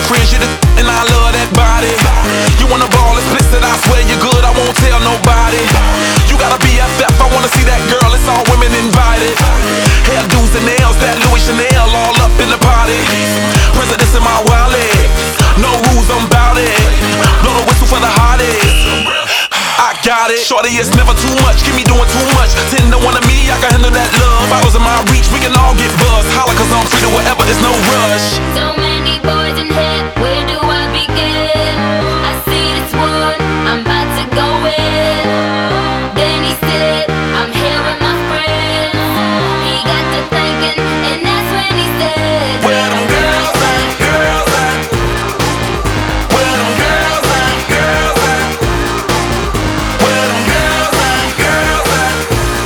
friends, you the and I love that body. You wanna ball explicit, I swear you're good, I won't tell nobody. You gotta be FF, I wanna see that girl, it's all women invited. Hairdos and nails, that Louis Chanel all up in the party. Presidents in my wallet, no rules, I'm bout it. Blow the whistle for the hottest. I got it. Shorty, it's never too much. Keep me doing too much. 10 to 1 of me, I can handle that love. Bottles in my reach, we can all get buzzed. Holla, cause I'm free to whatever, it's no rush. So many boys in here, where do I begin? I see this one, I'm about to go in. Then he said, I'm here with my friends. He got to thinking, and that's when he said, Where them girls at? Girls at? Where them girls at? Girls at? Where them girls at? Girls at?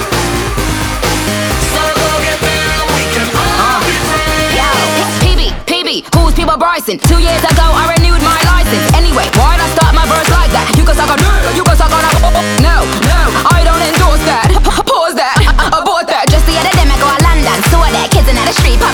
So go get down, we can all be friends. yo, who's People Bryson? 2 years ago, I renewed my license. Anyway, why'd I start my verse like that? You can suck on, you can suck on a. No, I don't endorse that. Pause that, abort that. Just the other day I go to London, saw that kids in the street.